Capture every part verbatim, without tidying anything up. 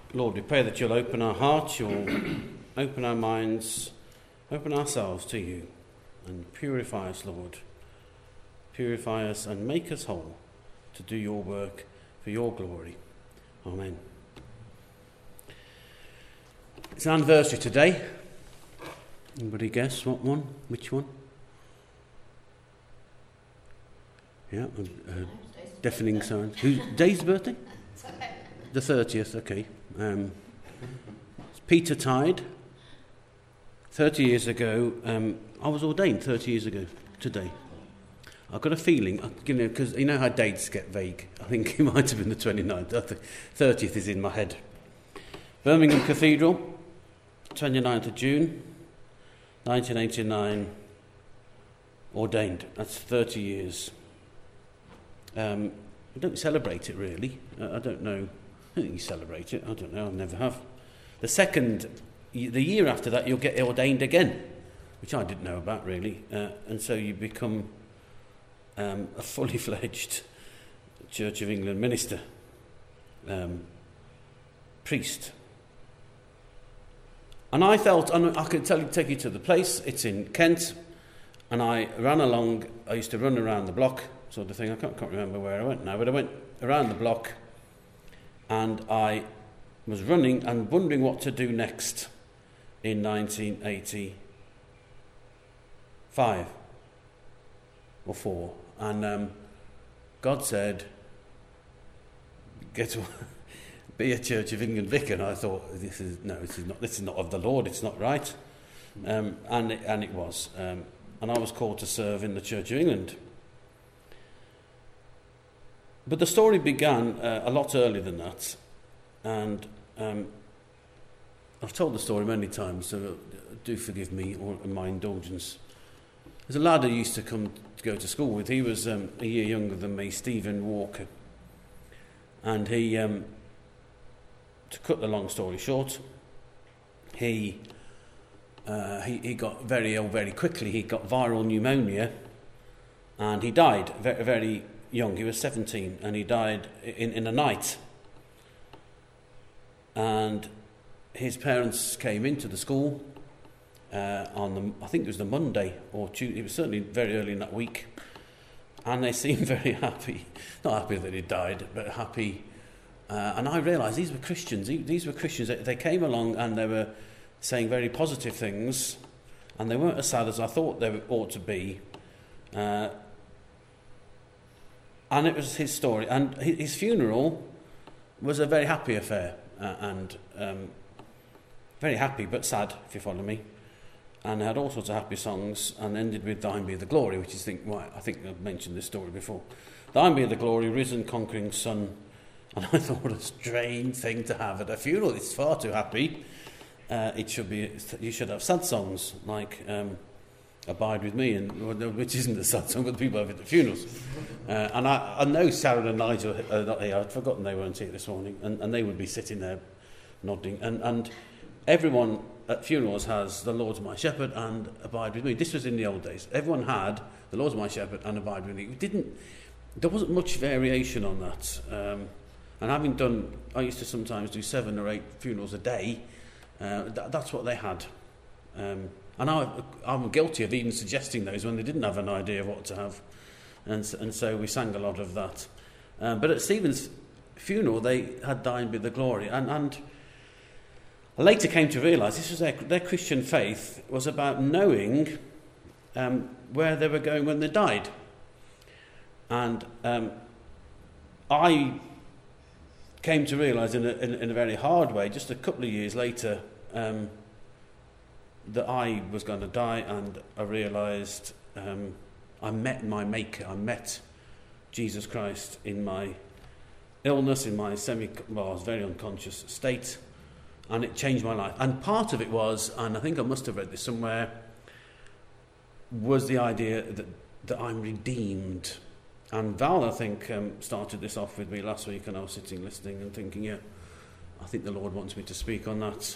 Lord, we pray that you'll open our hearts, you'll open our minds, open ourselves to you, and purify us, Lord. Purify us and make us whole to do your work for your glory. Amen. It's an anniversary today. Anybody guess what one? Which one? Yeah, uh, deafening sound. Whose day's birthday? The thirtieth, okay. Um, it's Peter Tide. thirty years ago, um, I was ordained thirty years ago today. I've got a feeling, you know, because you know how dates get vague. I think it might have been the twenty-ninth. The thirtieth is in my head. Birmingham Cathedral, twenty-ninth of June, nineteen eighty-nine, ordained. That's thirty years. Um, we don't celebrate it really. Uh, I don't know. I don't think you celebrate it. I don't know. I never have. The second, the year after that, you'll get ordained again, which I didn't know about really. Uh, and so you become um, a fully fledged Church of England minister, um, priest. And I felt, and I can tell you, take you to the place. It's in Kent, and I ran along. I used to run around the block, sort of thing. I can't, can't remember where I went now, but I went around the block, and I was running and wondering what to do next in nineteen eighty-five or four, and um, God said, "Get to be a Church of England vicar." And I thought, "This is no, this is not. This is not of the Lord. It's not right." Um, and it, and it was, um, and I was called to serve in the Church of England. But the story began uh, a lot earlier than that, and um, I've told the story many times, so do forgive me or my indulgence. There's a lad who used to come to go to school with. He was um, a year younger than me, Stephen Walker, and he, um, to cut the long story short, he uh, he, he got very ill very quickly. He got viral pneumonia, and he died very very. young. He was seventeen, and he died in, in a night. And his parents came into the school uh, on the, I think it was the Monday or Tuesday. It was certainly very early in that week, and they seemed very happy. Not happy that he died, but happy. Uh, and I realised these were Christians. These were Christians. They came along and they were saying very positive things, and they weren't as sad as I thought they ought to be. Uh, And it was his story. And his funeral was a very happy affair. Uh, and um, very happy, but sad, if you follow me. And had all sorts of happy songs, and ended with Thine Be the Glory, which is, think, well, I think I've mentioned this story before. Thine be the glory, risen, conquering Son. And I thought, what a strange thing to have at a funeral. It's far too happy. Uh, it should be, you should have sad songs, like... Um, Abide with me, and which isn't a sad song, but the people have it at funerals. Uh, and I, I know Sarah and Nigel are not here. I'd forgotten they weren't here this morning, and, and they would be sitting there nodding. And, and everyone at funerals has the Lord's my shepherd and Abide with me. This was in the old days. Everyone had the Lord's my shepherd and Abide with me. We didn't. There wasn't much variation on that. Um, and having done, I used to sometimes do seven or eight funerals a day. Uh, that, that's what they had. Um, And I, I'm guilty of even suggesting those when they didn't have an idea of what to have. And, and so we sang a lot of that. Um, but at Stephen's funeral, they had Thine Be the Glory. And, and I later came to realise this was their, their Christian faith was about knowing um, where they were going when they died. And um, I came to realise in a, in, in a very hard way, just a couple of years later, um, that I was going to die, and I realised um, I met my Maker. I met Jesus Christ in my illness, in my semi, well, I was very unconscious state, and it changed my life. And part of it was, and I think I must have read this somewhere, was the idea that, that I'm redeemed. And Val, I think, um, started this off with me last week, and I was sitting listening and thinking, yeah, I think the Lord wants me to speak on that.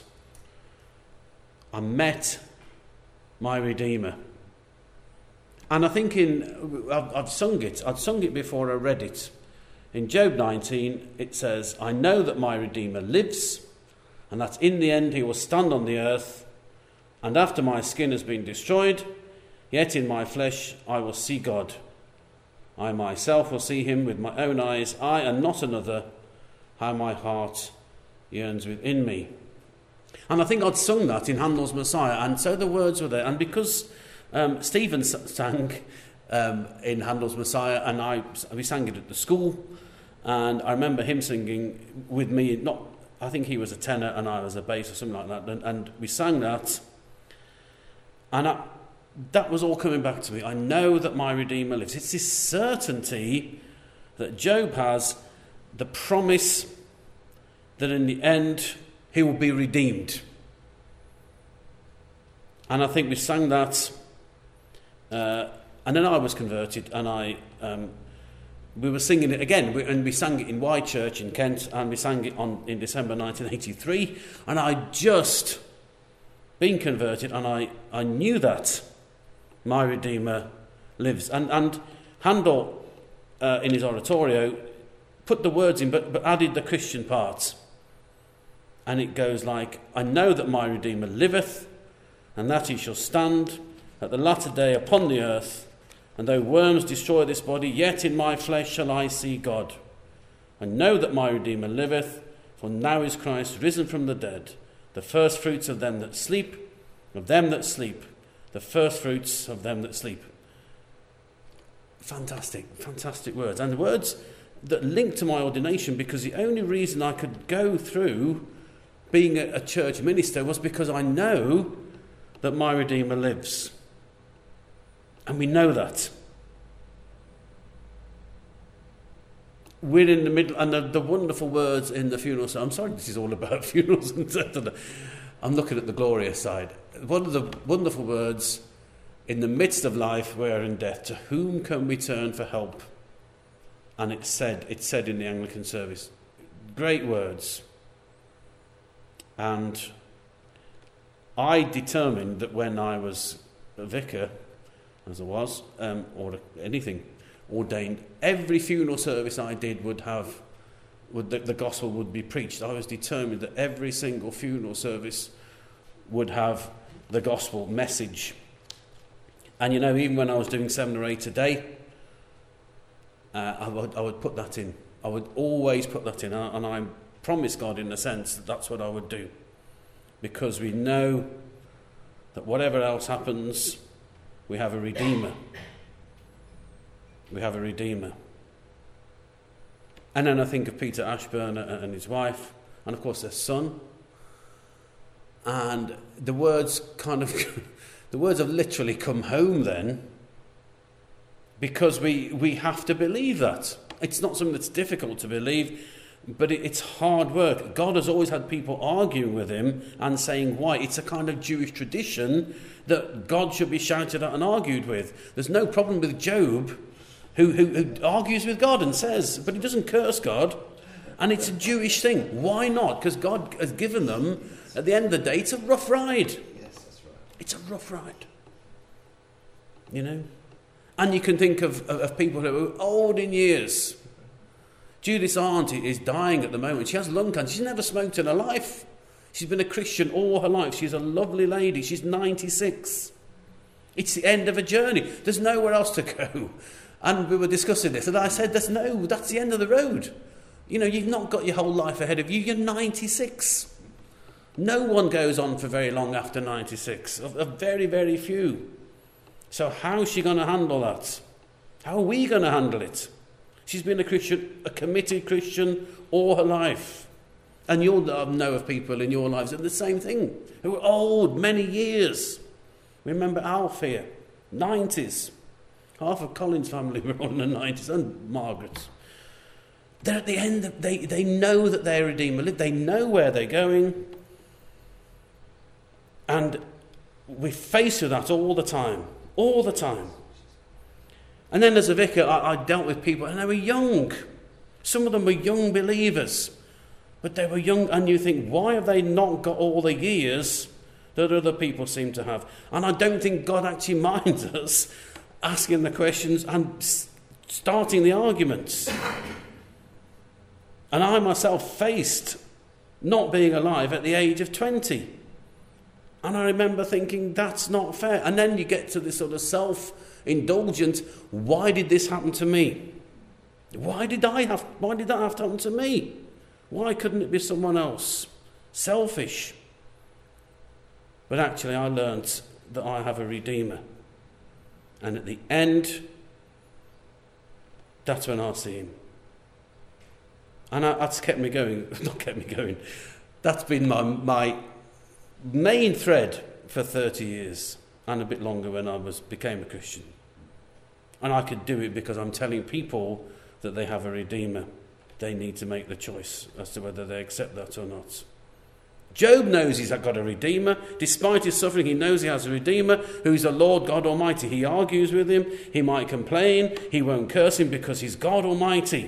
I met my Redeemer. And I think in, I've, I've sung it, I'd sung it before I read it. In Job nineteen, it says, I know that my Redeemer lives, and that in the end he will stand on the earth, and after my skin has been destroyed, yet in my flesh I will see God. I myself will see him with my own eyes, I and not another, how my heart yearns within me. And I think I'd sung that in Handel's Messiah, and so the words were there. And because um, Stephen sang um, in Handel's Messiah, and I we sang it at the school, and I remember him singing with me. Not, I think he was a tenor and I was a bass or something like that, and, and we sang that, and I, that was all coming back to me. I know that my Redeemer lives. It's this certainty that Job has, the promise that in the end he will be redeemed. And I think we sang that, uh, and then I was converted, and I um, we were singing it again, we, and we sang it in White Church in Kent, and we sang it on in December nineteen eighty-three, and I just been converted, and I, I knew that my Redeemer lives. And, and Handel, uh, in his oratorio, put the words in, but, but added the Christian part. And it goes like, I know that my Redeemer liveth, and that he shall stand at the latter day upon the earth, and though worms destroy this body, yet in my flesh shall I see God. I know that my Redeemer liveth, for now is Christ risen from the dead, the first fruits of them that sleep, of them that sleep, the first fruits of them that sleep. Fantastic, fantastic words. And the words that link to my ordination, because the only reason I could go through being a, a church minister was because I know that my Redeemer lives. And we know that. We're in the middle, and the, the wonderful words in the funeral. So I'm sorry, this is all about funerals. I'm looking at the glorious side. One of the wonderful words, in the midst of life, we are in death. To whom can we turn for help? And it's said, it's said in the Anglican service. Great words. And I determined that when I was a vicar, as I was, um, or anything ordained, every funeral service I did would have, would the, the gospel would be preached. I was determined that every single funeral service would have the gospel message. And you know, even when I was doing seven or eight a day, uh, I would I would put that in. I would always put that in, and I promised God, in a sense, that that's what I would do, because we know that whatever else happens, we have a Redeemer. We have a Redeemer. And then I think of Peter Ashburn and his wife, and of course their son. And the words kind of, the words have literally come home then, because we, we have to believe that. It's not something that's difficult to believe, but it, it's hard work. God has always had people arguing with him and saying why. It's a kind of Jewish tradition that God should be shouted at and argued with. There's no problem with Job, who, who, who argues with God and says, but he doesn't curse God. And it's a Jewish thing. Why not? Because God has given them, at the end of the day, it's a rough ride. Yes, that's right. It's a rough ride. You know? And you can think of, of, of people who are old in years. Judith's aunt is dying at the moment. She has lung cancer. She's never smoked in her life. She's been a Christian all her life. She's a lovely lady. She's ninety-six. It's the end of a journey. There's nowhere else to go. And we were discussing this, and I said, "There's no, that's the end of the road. You know, you've not got your whole life ahead of you. You're ninety-six. No one goes on for very long after ninety-six. A, a very, very few. So how's she going to handle that? How are we going to handle it? She's been a Christian, a committed Christian all her life. And you'll know of people in your lives that are the same thing, who are old, many years. Remember Alf here, nineties. Half of Colin's family were on the nineties, and Margaret's. They're at the end, of, they, they know that their Redeemer lived, they know where they're going. And we face with that all the time, all the time. And then as a vicar, I, I dealt with people, and they were young. Some of them were young believers. But they were young, and you think, why have they not got all the years that other people seem to have? And I don't think God actually minds us asking the questions and starting the arguments. And I myself faced not being alive at the age of twenty. And I remember thinking, that's not fair. And then you get to this sort of self-indulgent, why did this happen to me? Why did I have, why did that have to happen to me? Why couldn't it be someone else? Selfish. But actually I learnt that I have a Redeemer. And at the end, that's when I'll see him. And that's kept me going, not kept me going, that's been my, my main thread for thirty years and a bit longer when I was became a Christian. And I could do it because I'm telling people that they have a Redeemer. They need to make the choice as to whether they accept that or not. Job knows he's got a Redeemer. Despite his suffering, he knows he has a Redeemer who's the Lord God Almighty. He argues with him. He might complain. He won't curse him because he's God Almighty.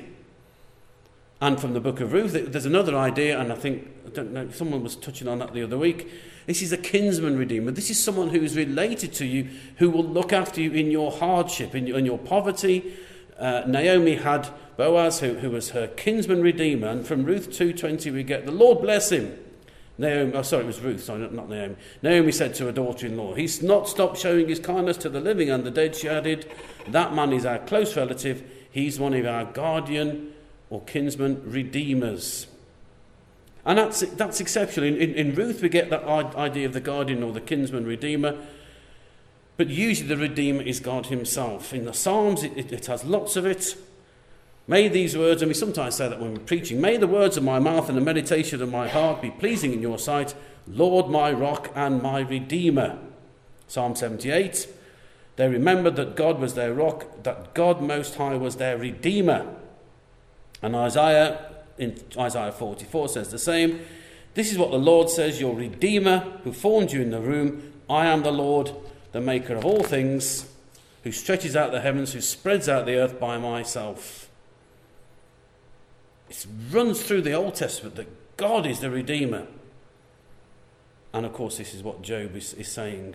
And from the book of Ruth, there's another idea, and I think, I don't know, someone was touching on that the other week. This is a kinsman redeemer. This is someone who is related to you, who will look after you in your hardship, in your, in your poverty. Uh, Naomi had Boaz, who, who was her kinsman redeemer, and from Ruth two twenty we get, the Lord bless him. Naomi, oh, sorry, it was Ruth, sorry, not, not Naomi. Naomi said to her daughter-in-law, he's not stopped showing his kindness to the living and the dead, she added. That man is our close relative. He's one of our guardian or kinsman redeemers. And that's that's exceptional. In, in, in Ruth we get that idea of the guardian or the kinsman redeemer. But usually the Redeemer is God himself. In the Psalms it, it, it has lots of it. May these words, and we sometimes say that when we're preaching, may the words of my mouth and the meditation of my heart be pleasing in your sight, Lord my rock and my Redeemer. Psalm seventy-eight. They remembered that God was their rock, that God Most High was their Redeemer. And Isaiah, in Isaiah forty-four, says the same. This is what the Lord says, your Redeemer, who formed you in the womb. I am the Lord, the maker of all things, who stretches out the heavens, who spreads out the earth by myself. It runs through the Old Testament that God is the Redeemer. And of course this is what Job is, is saying.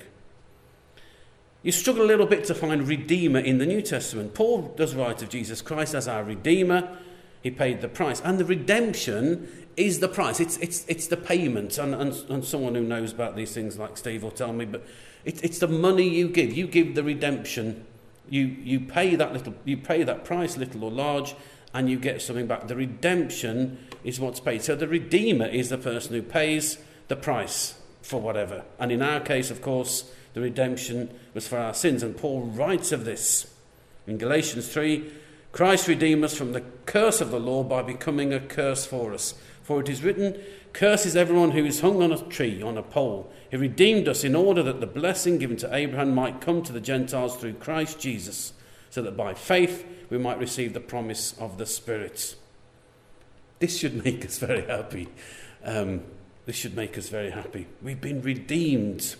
You struggle a little bit to find Redeemer in the New Testament. Paul does write of Jesus Christ as our Redeemer. He paid the price. And the redemption is the price. It's it's it's the payment. And, and, and someone who knows about these things like Steve will tell me, but it, it's the money you give. You give the redemption. You you pay that little you pay that price, little or large, and you get something back. The redemption is what's paid. So the Redeemer is the person who pays the price for whatever. And in our case, of course, the redemption was for our sins. And Paul writes of this in Galatians three. Christ redeemed us from the curse of the law by becoming a curse for us. For it is written, curse is everyone who is hung on a tree, on a pole. He redeemed us in order that the blessing given to Abraham might come to the Gentiles through Christ Jesus, so that by faith we might receive the promise of the Spirit. This should make us very happy. Um, this should make us very happy. We've been redeemed.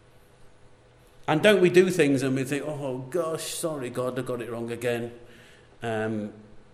And don't we do things and we think, oh gosh, sorry God, I got it wrong again. Um,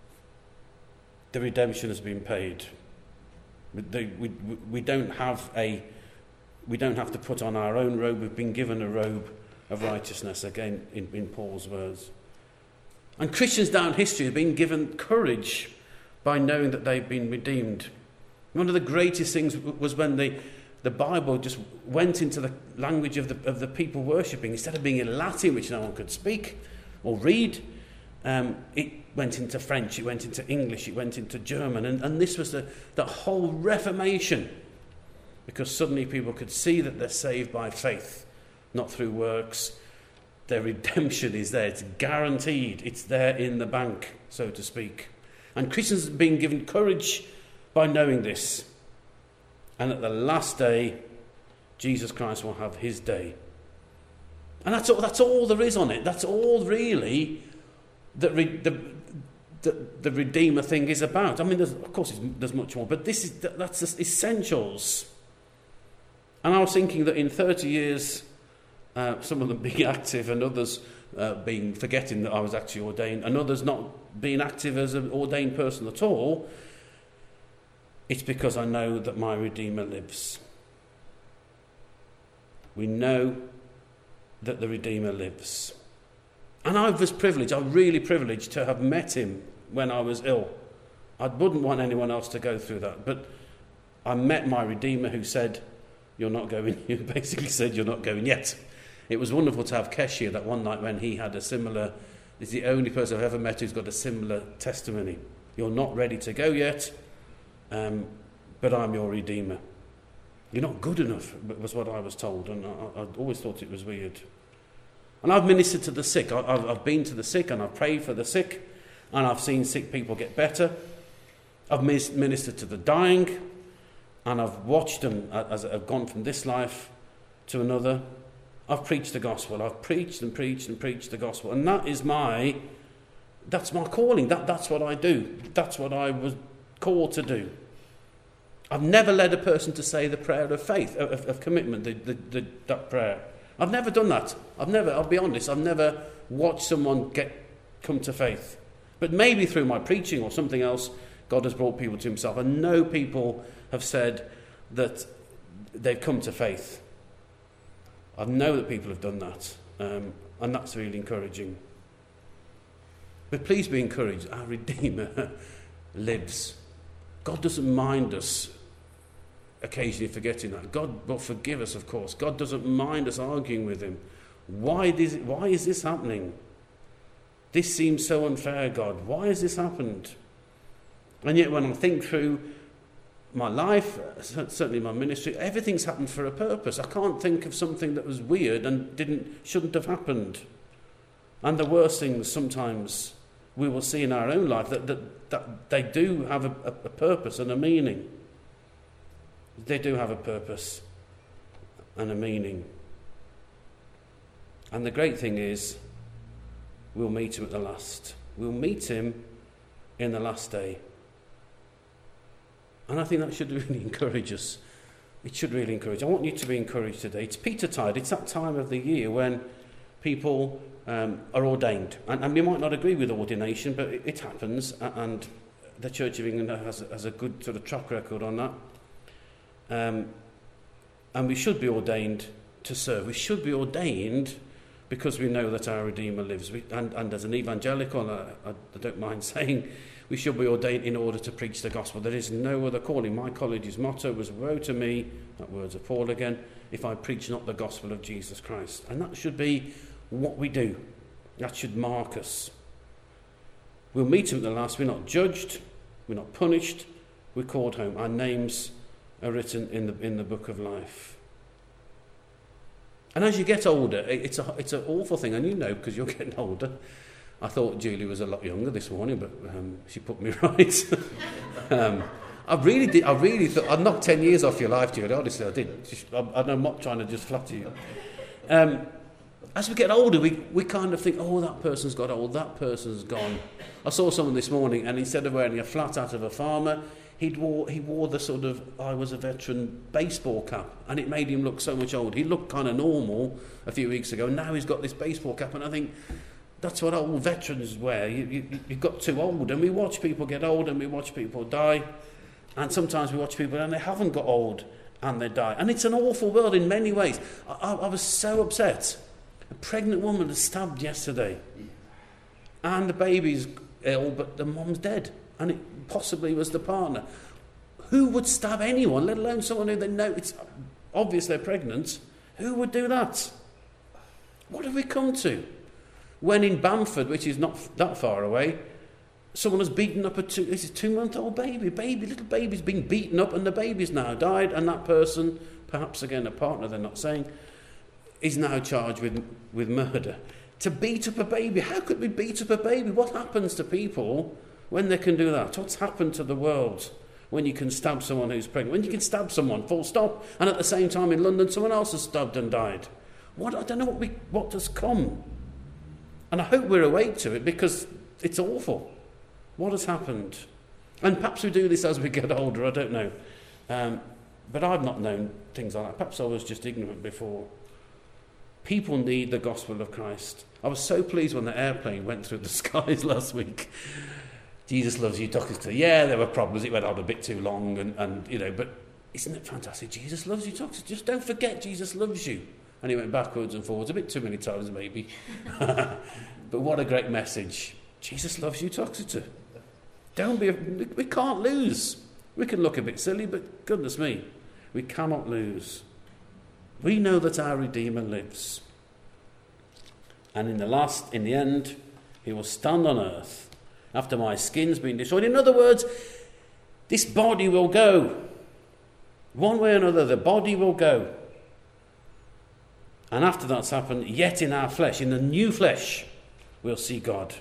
the redemption has been paid. We, we, we don't have a, we don't have to put on our own robe. We've been given a robe of righteousness, again in, in Paul's words. And Christians down history have been given courage by knowing that they've been redeemed. One of the greatest things was when the, the Bible just went into the language of the, of the people worshipping. Instead of being in Latin, which no one could speak or read, um, it went into French, it went into English, it went into German. And, and this was the, the whole Reformation, because suddenly people could see that they're saved by faith, not through works. Their redemption is there. It's guaranteed. It's there in the bank, so to speak. And Christians have been given courage by knowing this. And at the last day, Jesus Christ will have his day. And that's all, that's all there is on it. That's all really that re, the, the, the Redeemer thing is about. I mean, there's, of course, there's much more, but this is that's the essentials. And I was thinking that in thirty years, uh, some of them being active and others uh, being forgetting that I was actually ordained, and others not being active as an ordained person at all, it's because I know that my Redeemer lives. We know that the Redeemer lives. And I was privileged, I was really privileged to have met him when I was ill. I wouldn't want anyone else to go through that. But I met my Redeemer who said, you're not going, who basically said, you're not going yet. It was wonderful to have Kesh here that one night when he had a similar, he's the only person I've ever met who's got a similar testimony. You're not ready to go yet, um, but I'm your Redeemer. You're not good enough, was what I was told, and I, I always thought it was weird. And I've ministered to the sick. I, I've, I've been to the sick, and I've prayed for the sick, and I've seen sick people get better. I've ministered to the dying, and I've watched them as I've gone from this life to another. I've preached the gospel. I've preached and preached and preached the gospel, and that is my, that's my calling. That that's what I do. That's what I was called to do. I've never led a person to say the prayer of faith, of, of commitment, the, the, the, that prayer. I've never done that. I've never, I'll be honest, I've never watched someone get come to faith. But maybe through my preaching or something else, God has brought people to himself. I know people have said that they've come to faith. I know that people have done that, um, and that's really encouraging. But please be encouraged. Our Redeemer lives. God doesn't mind us occasionally forgetting that. God will forgive us, of course. God doesn't mind us arguing with him. Why, this, why is this happening? This seems so unfair, God. Why has this happened? And yet when I think through my life, certainly my ministry, everything's happened for a purpose. I can't think of something that was weird and didn't shouldn't have happened. And the worst things sometimes we will see in our own life that, that, that they do have a, a purpose and a meaning. They do have a purpose and a meaning. And the great thing is, we'll meet him at the last. We'll meet him in the last day. And I think that should really encourage us. It should really encourage. I want you to be encouraged today. It's Petertide. It's that time of the year when people um, are ordained. And, and we might not agree with ordination, but it, it happens. And the Church of England has, has a good sort of track record on that. Um, and we should be ordained to serve. We should be ordained because we know that our Redeemer lives. We, and, and as an evangelical, I, I, I don't mind saying, we should be ordained in order to preach the gospel. There is no other calling. My college's motto was, woe to me, that words of Paul again, if I preach not the gospel of Jesus Christ. And that should be what we do. That should mark us. We'll meet him at the last. We're not judged. We're not punished. We're called home. Our names are written in the in the book of life. And as you get older, it's a it's an awful thing, and you know because you're getting older. I thought Julie was a lot younger this morning, but um, she put me right. um, I really did. I really thought I knocked ten years off your life, Julie. Honestly, I did. Just, I, I'm not trying to just flatter you. Um, as we get older, we we kind of think, oh, that person's got old, that person's gone. I saw someone this morning, and instead of wearing a flat hat of a farmer, He'd wore, he wore the sort of, I was a veteran baseball cap, and it made him look so much older. He looked kind of normal a few weeks ago, and now he's got this baseball cap, and I think that's what old veterans wear. You, you, you got too old, and we watch people get old, and we watch people die, and sometimes we watch people and they haven't got old, and they die. And it's an awful world in many ways. I, I, I was so upset. A pregnant woman was stabbed yesterday, and the baby's ill, but the mum's dead. And it possibly was the partner. Who would stab anyone, let alone someone who they know it's obvious they're pregnant? Who would do that? What have we come to? When in Bamford, which is not that far away, someone has beaten up a two, it's a two-month-old baby. Baby, little baby's been beaten up, and the baby's now died, and that person, perhaps again a partner, they're not saying, is now charged with, with murder. To beat up a baby, how could we beat up a baby? What happens to people when they can do that? What's happened to the world when you can stab someone who's pregnant? When you can stab someone, full stop, and at the same time in London someone else has stabbed and died. What I don't know what we what has come. And I hope we're awake to it, because it's awful. What has happened? And perhaps we do this as we get older, I don't know. Um, but I've not known things like that. Perhaps I was just ignorant before. People need the gospel of Christ. I was so pleased when the airplane went through the skies last week. Jesus loves you, Doctor. To yeah, there were problems. It went on a bit too long, and, and you know. But isn't it fantastic? Jesus loves you, Doctor. Just don't forget, Jesus loves you. And he went backwards and forwards a bit too many times, maybe. But what a great message! Jesus loves you, Doctor. Don't be. We can't lose. We can look a bit silly, but goodness me, we cannot lose. We know that our Redeemer lives. And in the last, in the end, he will stand on earth after my skin's been destroyed. In other words, this body will go. One way or another, the body will go. And after that's happened, yet in our flesh, in the new flesh, we'll see God.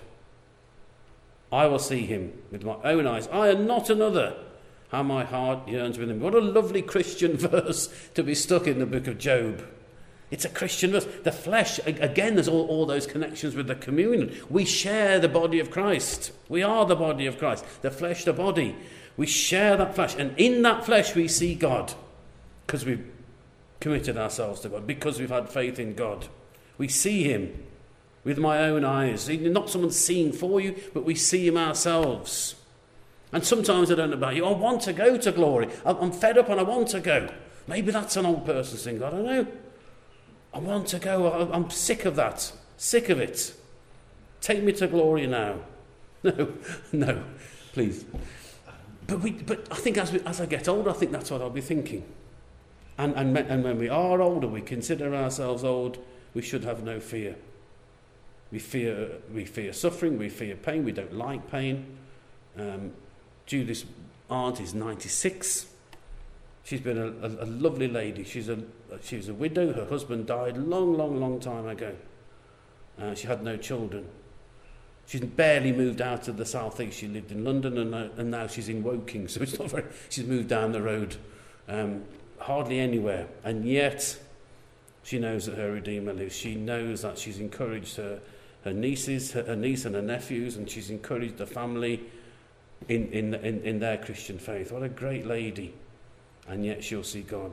I will see him with my own eyes. I and not another. How my heart yearns with him. What a lovely Christian verse to be stuck in the book of Job. It's a Christian verse. The flesh, again, there's all, all those connections with the communion. We share the body of Christ. We are the body of Christ. The flesh, the body. We share that flesh. And in that flesh we see God. Because we've committed ourselves to God. Because we've had faith in God. We see him with my own eyes. Not someone seeing for you, but we see him ourselves. And sometimes I don't know about you. I want to go to glory. I'm fed up and I want to go. Maybe that's an old person's thing. I don't know. I want to go. I'm sick of that. Sick of it. Take me to glory now. No, no, please. But we. But I think as we, as I get older, I think that's what I'll be thinking. And and and when we are older, we consider ourselves old. We should have no fear. We fear we fear suffering. We fear pain. We don't like pain. Um, Judith's aunt is ninety-six. She's been a, a, a lovely lady. She's a she was a widow. Her husband died long, long, long time ago. Uh, she had no children. She's barely moved out of the southeast. She lived in London, and, uh, and now she's in Woking. So it's not very. She's moved down the road, um, hardly anywhere, and yet she knows that her Redeemer lives. She knows that she's encouraged her her nieces, her, her niece and her nephews, and she's encouraged the family in in in, in their Christian faith. What a great lady! And yet she'll see God.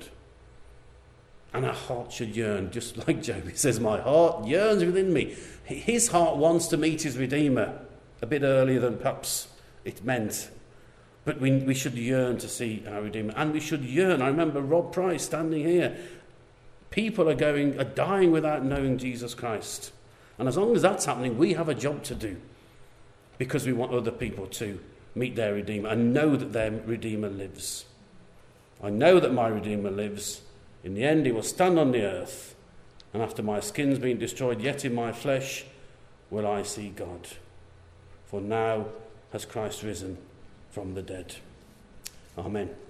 And our heart should yearn, just like Job. He says, my heart yearns within me. His heart wants to meet his Redeemer a bit earlier than perhaps it meant. But we, we should yearn to see our Redeemer. And we should yearn. I remember Rob Price standing here. People are going, are dying without knowing Jesus Christ. And as long as that's happening, we have a job to do. Because we want other people to meet their Redeemer and know that their Redeemer lives. I know that my Redeemer lives. In the end, he will stand on the earth, and after my skin's been destroyed, yet in my flesh will I see God. For now has Christ risen from the dead. Amen.